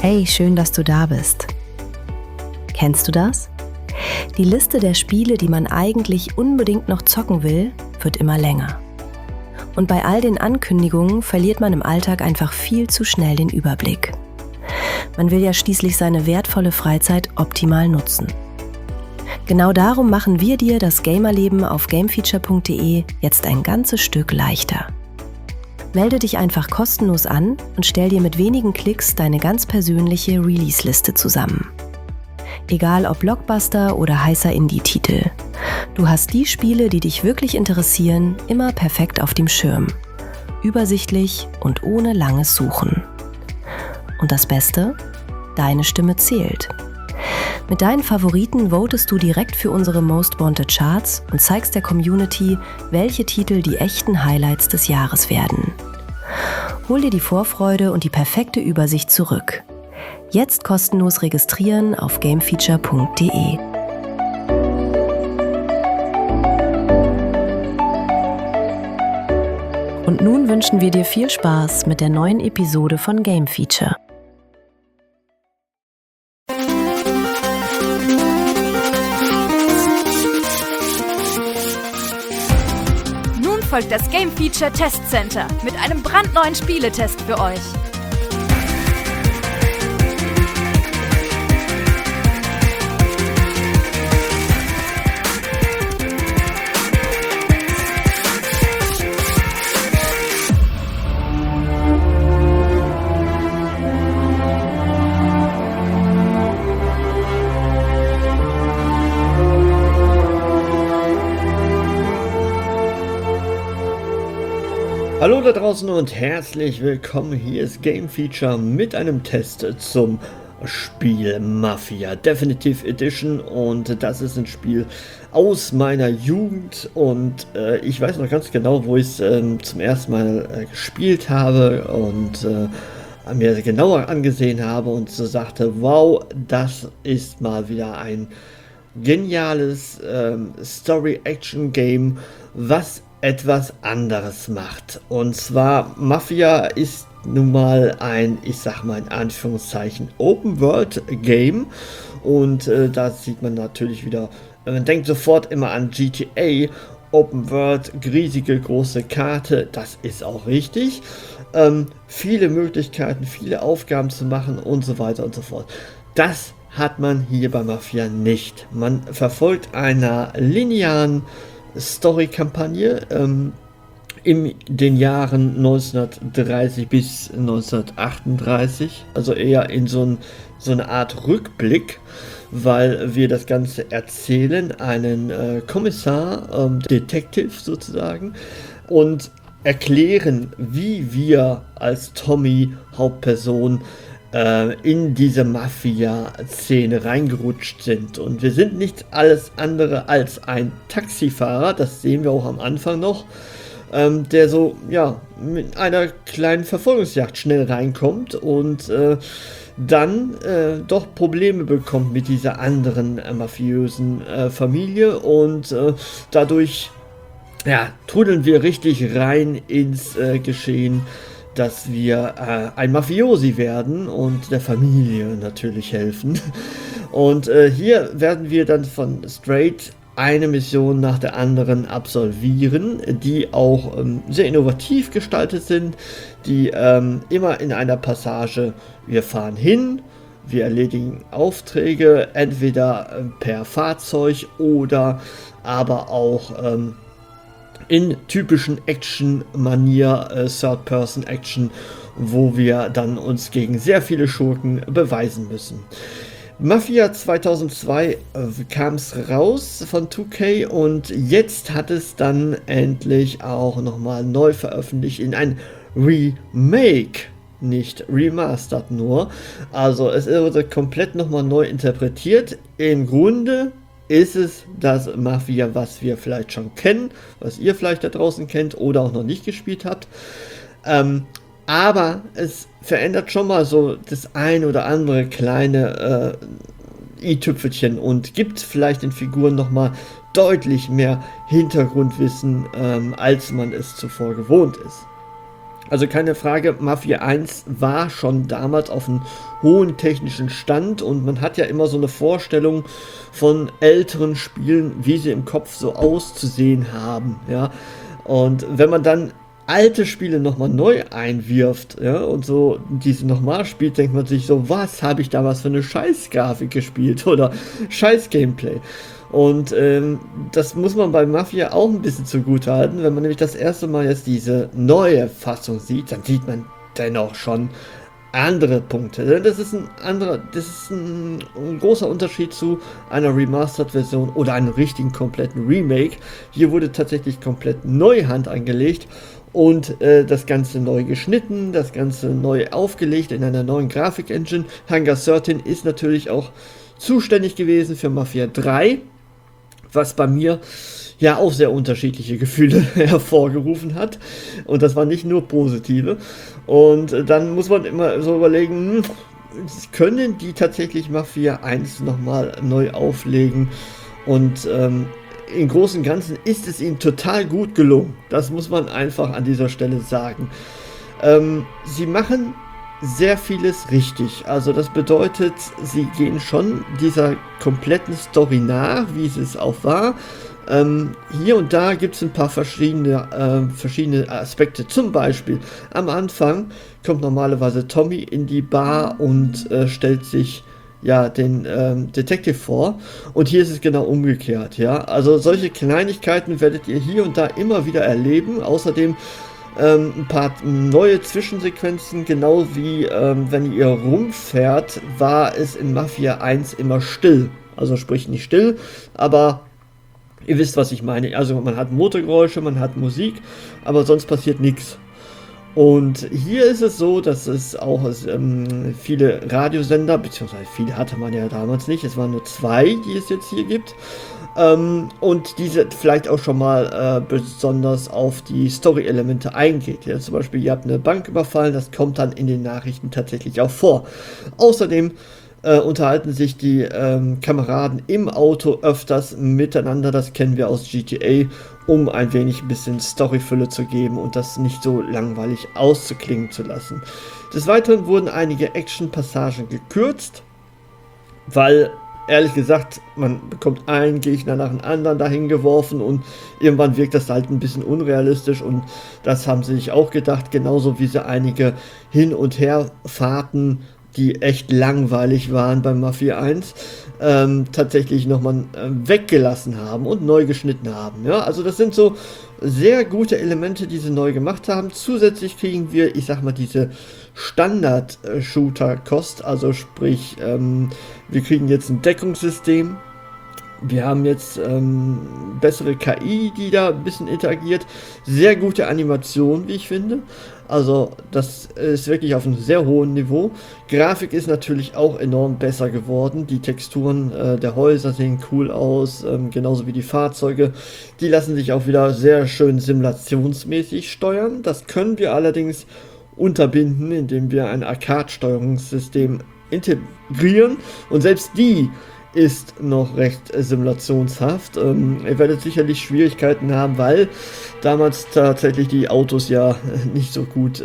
Hey, schön, dass du da bist. Kennst du das? Die Liste der Spiele, die man eigentlich unbedingt noch zocken will, wird immer länger. Und bei all den Ankündigungen verliert man im Alltag einfach viel zu schnell den Überblick. Man will ja schließlich seine wertvolle Freizeit optimal nutzen. Genau darum machen wir dir das Gamerleben auf gamefeature.de jetzt ein ganzes Stück leichter. Melde dich einfach kostenlos an und stell dir mit wenigen Klicks deine ganz persönliche Release-Liste zusammen. Egal ob Blockbuster oder heißer Indie-Titel. Du hast die Spiele, die dich wirklich interessieren, immer perfekt auf dem Schirm. Übersichtlich und ohne langes Suchen. Und das Beste? Deine Stimme zählt. Mit deinen Favoriten votest du direkt für unsere Most Wanted Charts und zeigst der Community, welche Titel die echten Highlights des Jahres werden. Hol dir die Vorfreude und die perfekte Übersicht zurück. Jetzt kostenlos registrieren auf gamefeature.de. Und nun wünschen wir dir viel Spaß mit der neuen Episode von Game Feature. Nun folgt das Game Feature Test Center mit einem brandneuen Spieletest für euch. Hallo da draußen und herzlich willkommen, hier ist Game Feature mit einem Test zum Spiel Mafia Definitive Edition, und das ist ein Spiel aus meiner Jugend und ich weiß noch ganz genau, wo ich es zum ersten Mal gespielt habe und mir genauer angesehen habe und so sagte, wow, das ist mal wieder ein geniales Story-Action-Game, was etwas anderes macht. Und zwar, Mafia ist nun mal ein, ich sag mal in Anführungszeichen, Open-World-Game. Und da sieht man natürlich wieder, man denkt sofort immer an GTA, Open-World, riesige große Karte, das ist auch richtig. Viele Möglichkeiten, viele Aufgaben zu machen und so weiter und so fort. Das hat man hier bei Mafia nicht. Man verfolgt einer linearen Story-Kampagne in den Jahren 1930 bis 1938, also eher in so eine Art Rückblick, weil wir das Ganze erzählen, einen Kommissar, Detective sozusagen, und erklären, wie wir als Tommy, Hauptperson, in diese Mafia-Szene reingerutscht sind. Und wir sind nicht alles andere als ein Taxifahrer, das sehen wir auch am Anfang noch, der so, ja, mit einer kleinen Verfolgungsjagd schnell reinkommt und dann doch Probleme bekommt mit dieser anderen mafiösen Familie, und dadurch, ja, trudeln wir richtig rein ins Geschehen, dass wir ein Mafiosi werden und der Familie natürlich helfen. Und hier werden wir dann von Straight eine Mission nach der anderen absolvieren, die auch sehr innovativ gestaltet sind, die immer in einer Passage, wir fahren hin, wir erledigen Aufträge, entweder per Fahrzeug oder aber auch in typischen Action-Manier, Third-Person-Action, wo wir dann uns gegen sehr viele Schurken beweisen müssen. Mafia 2002 kam es raus von 2K, und jetzt hat es dann endlich auch nochmal neu veröffentlicht in ein Remake, nicht remastered nur. Also es wurde komplett nochmal neu interpretiert. Im Grunde ist es das Mafia, was wir vielleicht schon kennen, was ihr vielleicht da draußen kennt oder auch noch nicht gespielt habt. Aber es verändert schon mal so das ein oder andere kleine i-Tüpfelchen und gibt vielleicht den Figuren nochmal deutlich mehr Hintergrundwissen, als man es zuvor gewohnt ist. Also keine Frage, Mafia 1 war schon damals auf einem hohen technischen Stand und man hat ja immer so eine Vorstellung von älteren Spielen, wie sie im Kopf so auszusehen haben, ja. Und wenn man dann alte Spiele nochmal neu einwirft, ja, und so diese nochmal spielt, denkt man sich so, was habe ich damals für eine Scheiß-Grafik gespielt oder Scheiß-Gameplay. Und das muss man bei Mafia auch ein bisschen zugute halten. Wenn man nämlich das erste Mal jetzt diese neue Fassung sieht, dann sieht man dennoch schon andere Punkte. Das ist ein großer Unterschied zu einer Remastered-Version oder einem richtigen kompletten Remake. Hier wurde tatsächlich komplett neue Hand angelegt und das Ganze neu geschnitten, das Ganze neu aufgelegt in einer neuen Grafik-Engine. Hangar 13 ist natürlich auch zuständig gewesen für Mafia 3, was bei mir ja auch sehr unterschiedliche Gefühle hervorgerufen hat. Und das war nicht nur positive. Und dann muss man immer so überlegen, können die tatsächlich Mafia 1 nochmal neu auflegen? Und im Großen und Ganzen ist es ihnen total gut gelungen. Das muss man einfach an dieser Stelle sagen. Sie machen sehr vieles richtig. Also das bedeutet, sie gehen schon dieser kompletten Story nach, wie es auch war. Hier und da gibt es ein paar verschiedene Aspekte. Zum Beispiel am Anfang kommt normalerweise Tommy in die Bar und stellt sich ja den Detective vor. Und hier ist es genau umgekehrt. Ja? Also solche Kleinigkeiten werdet ihr hier und da immer wieder erleben. Außerdem ein paar neue Zwischensequenzen, genau wie wenn ihr rumfährt, war es in Mafia 1 immer still. Also sprich nicht still, aber ihr wisst, was ich meine. Also man hat Motorgeräusche, man hat Musik, aber sonst passiert nichts. Und hier ist es so, dass es auch viele Radiosender, beziehungsweise viele hatte man ja damals nicht, es waren nur 2, die es jetzt hier gibt. Und diese vielleicht auch schon mal besonders auf die Story-Elemente eingeht. Ja, zum Beispiel, ihr habt eine Bank überfallen, das kommt dann in den Nachrichten tatsächlich auch vor. Außerdem unterhalten sich die Kameraden im Auto öfters miteinander, das kennen wir aus GTA, um ein bisschen Storyfülle zu geben und das nicht so langweilig auszuklingen zu lassen. Des Weiteren wurden einige Action-Passagen gekürzt, weil ehrlich gesagt, man bekommt einen Gegner nach dem anderen dahin geworfen und irgendwann wirkt das halt ein bisschen unrealistisch und das haben sie sich auch gedacht, genauso wie sie einige Hin- und Herfahrten, die echt langweilig waren bei Mafia 1, tatsächlich nochmal weggelassen haben und neu geschnitten haben. Ja? Also das sind so sehr gute Elemente, die sie neu gemacht haben. Zusätzlich kriegen wir, ich sag mal, diese Standard-Shooter-Kost, also sprich, wir kriegen jetzt ein Deckungssystem, wir haben jetzt bessere KI, die da ein bisschen interagiert, sehr gute Animation, wie ich finde. Also das ist wirklich auf einem sehr hohen Niveau. Grafik ist natürlich auch enorm besser geworden. Die Texturen der Häuser sehen cool aus, genauso wie die Fahrzeuge. Die lassen sich auch wieder sehr schön simulationsmäßig steuern. Das können wir allerdings unterbinden, indem wir ein Arcade-Steuerungssystem integrieren. Und selbst die ist noch recht simulationshaft. Ihr werdet sicherlich Schwierigkeiten haben, weil damals tatsächlich die Autos ja nicht so gut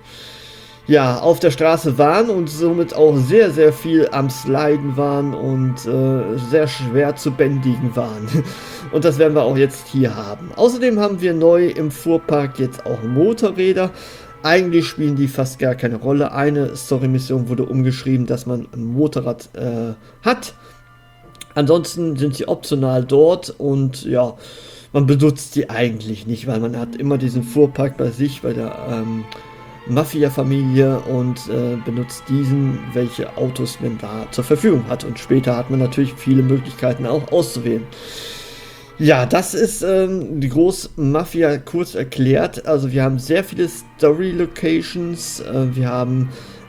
auf der Straße waren und somit auch sehr, sehr viel am Sliden waren und sehr schwer zu bändigen waren. Und das werden wir auch jetzt hier haben. Außerdem haben wir neu im Fuhrpark jetzt auch Motorräder. Eigentlich spielen die fast gar keine Rolle. Eine Story-Mission wurde umgeschrieben, dass man ein Motorrad hat. Ansonsten sind sie optional dort und ja, man benutzt die eigentlich nicht, weil man hat immer diesen Fuhrpark bei sich, bei der Mafia-Familie und benutzt diesen, welche Autos man da zur Verfügung hat. Und später hat man natürlich viele Möglichkeiten auch auszuwählen. Ja, das ist die Groß-Mafia kurz erklärt. Also wir haben sehr viele Story-Locations, wir haben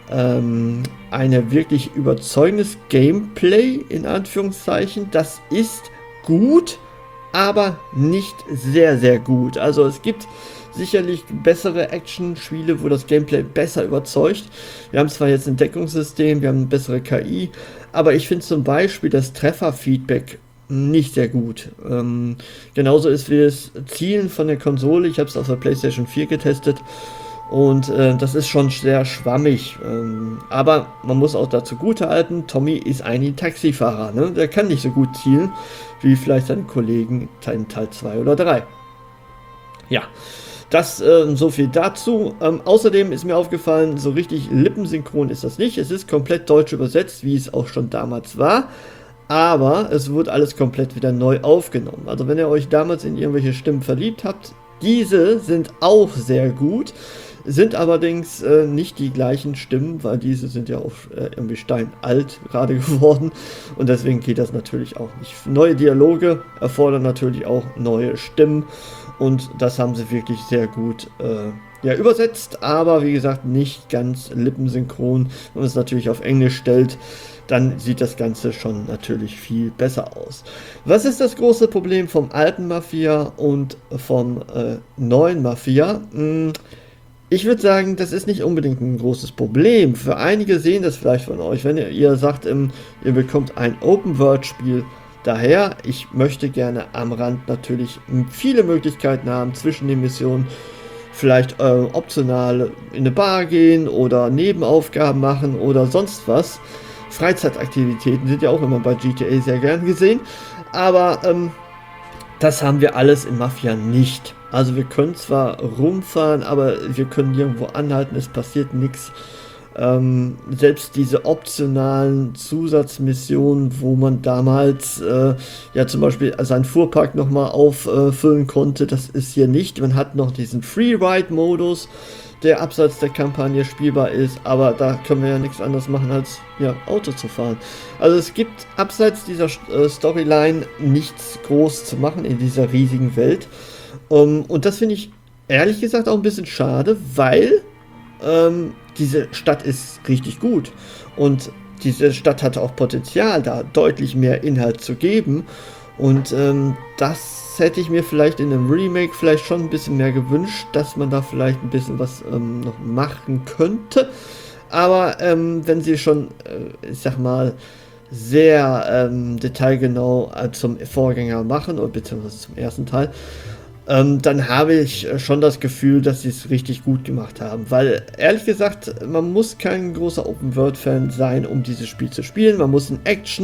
eine wirklich überzeugendes Gameplay, in Anführungszeichen. Das ist gut, aber nicht sehr, sehr gut. Also es gibt sicherlich bessere Action-Spiele, wo das Gameplay besser überzeugt. Wir haben zwar jetzt ein Deckungssystem, wir haben eine bessere KI, aber ich finde zum Beispiel das Trefferfeedback nicht sehr gut. Genauso ist wie das Zielen von der Konsole. Ich habe es auf der PlayStation 4 getestet. Und das ist schon sehr schwammig. Aber man muss auch dazu gutehalten, Tommy ist ein Taxifahrer. Ne? Der kann nicht so gut zielen, wie vielleicht seine Kollegen in Teil 2 oder 3. Ja, das so viel dazu. Außerdem ist mir aufgefallen, so richtig lippensynchron ist das nicht. Es ist komplett deutsch übersetzt, wie es auch schon damals war. Aber es wird alles komplett wieder neu aufgenommen. Also wenn ihr euch damals in irgendwelche Stimmen verliebt habt, diese sind auch sehr gut. Sind allerdings nicht die gleichen Stimmen, weil diese sind ja auch irgendwie steinalt gerade geworden und deswegen geht das natürlich auch nicht. Neue Dialoge erfordern natürlich auch neue Stimmen und das haben sie wirklich sehr gut übersetzt, aber wie gesagt nicht ganz lippensynchron. Wenn man es natürlich auf Englisch stellt, dann sieht das Ganze schon natürlich viel besser aus. Was ist das große Problem vom alten Mafia und vom neuen Mafia? Ich würde sagen, das ist nicht unbedingt ein großes Problem. Für einige sehen das vielleicht von euch, wenn ihr sagt, ihr bekommt ein Open-World-Spiel daher. Ich möchte gerne am Rand natürlich viele Möglichkeiten haben zwischen den Missionen. Vielleicht optional in eine Bar gehen oder Nebenaufgaben machen oder sonst was. Freizeitaktivitäten sind ja auch immer bei GTA sehr gern gesehen. Aber das haben wir alles in Mafia nicht. Also wir können zwar rumfahren, aber wir können irgendwo anhalten, es passiert nichts. Selbst diese optionalen Zusatzmissionen, wo man damals zum Beispiel seinen Fuhrpark nochmal auffüllen konnte, das ist hier nicht. Man hat noch diesen Free-Ride-Modus, der abseits der Kampagne spielbar ist, aber da können wir ja nichts anderes machen, als Auto zu fahren. Also es gibt abseits dieser Storyline nichts groß zu machen in dieser riesigen Welt. Und das finde ich ehrlich gesagt auch ein bisschen schade, weil diese Stadt ist richtig gut und diese Stadt hatte auch Potenzial, da deutlich mehr Inhalt zu geben und das hätte ich mir vielleicht in einem Remake vielleicht schon ein bisschen mehr gewünscht, dass man da vielleicht ein bisschen was noch machen könnte, aber wenn sie schon, ich sag mal, sehr detailgenau zum Vorgänger machen, oder beziehungsweise zum ersten Teil, dann habe ich schon das Gefühl, dass sie es richtig gut gemacht haben. Weil, ehrlich gesagt, man muss kein großer Open-World-Fan sein, um dieses Spiel zu spielen. Man muss ein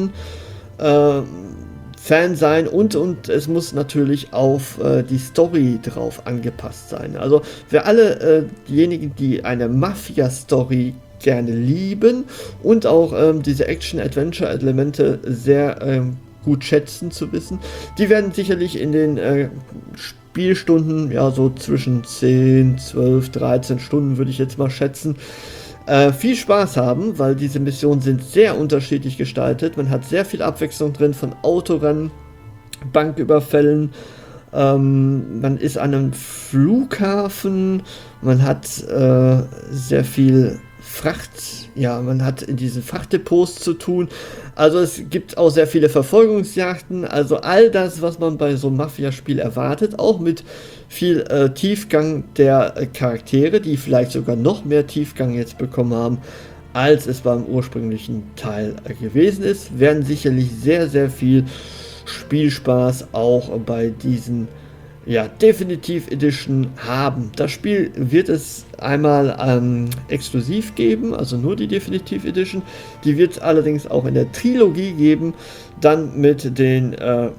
Action-Fan sein und es muss natürlich auf die Story drauf angepasst sein. Also, für alle diejenigen, die eine Mafia-Story gerne lieben und auch diese Action-Adventure-Elemente sehr gut schätzen zu wissen, die werden sicherlich in den Spielstunden, so zwischen 10, 12, 13 Stunden würde ich jetzt mal schätzen, viel Spaß haben, weil diese Missionen sind sehr unterschiedlich gestaltet. Man hat sehr viel Abwechslung drin von Autorennen, Banküberfällen, man ist an einem Flughafen, man hat sehr viel Fracht, man hat in diesen Frachtdepots zu tun. Also es gibt auch sehr viele Verfolgungsjagden, also all das, was man bei so einem Mafia-Spiel erwartet, auch mit viel Tiefgang der Charaktere, die vielleicht sogar noch mehr Tiefgang jetzt bekommen haben, als es beim ursprünglichen Teil gewesen ist, werden sicherlich sehr, sehr viel Spielspaß auch bei diesen Definitive Edition haben. Das Spiel wird es einmal exklusiv geben, also nur die Definitive Edition. Die wird es allerdings auch in der Trilogie geben, dann mit den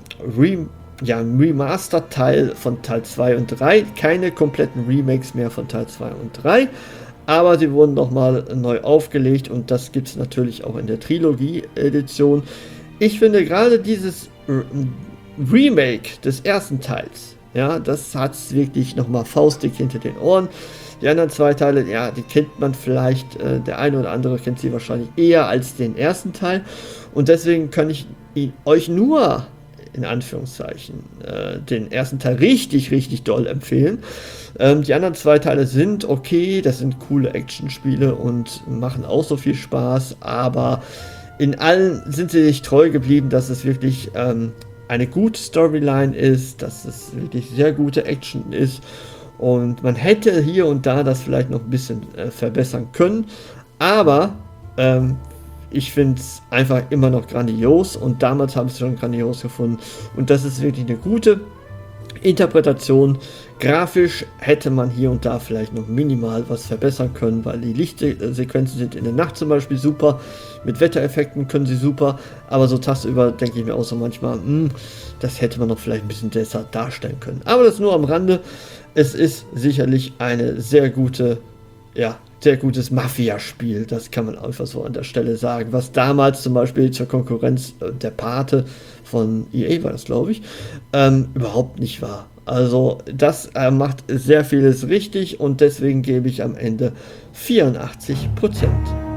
Remastered-Teil von Teil 2 und 3. Keine kompletten Remakes mehr von Teil 2 und 3, aber sie wurden nochmal neu aufgelegt und das gibt es natürlich auch in der Trilogie-Edition. Ich finde gerade dieses Remake des ersten Teils, das hat es wirklich nochmal faustdick hinter den Ohren. Die anderen zwei Teile, die kennt man vielleicht, der eine oder andere kennt sie wahrscheinlich eher als den ersten Teil. Und deswegen kann ich euch nur, in Anführungszeichen, den ersten Teil richtig, richtig doll empfehlen. Die anderen zwei Teile sind okay, das sind coole Actionspiele und machen auch so viel Spaß, aber in allen sind sie sich treu geblieben, dass es wirklich eine gute Storyline ist, dass es wirklich sehr gute Action ist und man hätte hier und da das vielleicht noch ein bisschen verbessern können, aber ich finde es einfach immer noch grandios und damals habe ich es schon grandios gefunden und das ist wirklich eine gute Interpretation, grafisch hätte man hier und da vielleicht noch minimal was verbessern können, weil die Lichtsequenzen sind in der Nacht zum Beispiel super, mit Wettereffekten können sie super, aber so tagsüber denke ich mir auch so manchmal, das hätte man noch vielleicht ein bisschen besser darstellen können. Aber das nur am Rande. Es ist sicherlich eine sehr gutes Mafia-Spiel, das kann man einfach so an der Stelle sagen, was damals zum Beispiel zur Konkurrenz der Pate von EA war das, glaube ich, überhaupt nicht war. Also das macht sehr vieles richtig und deswegen gebe ich am Ende 84%.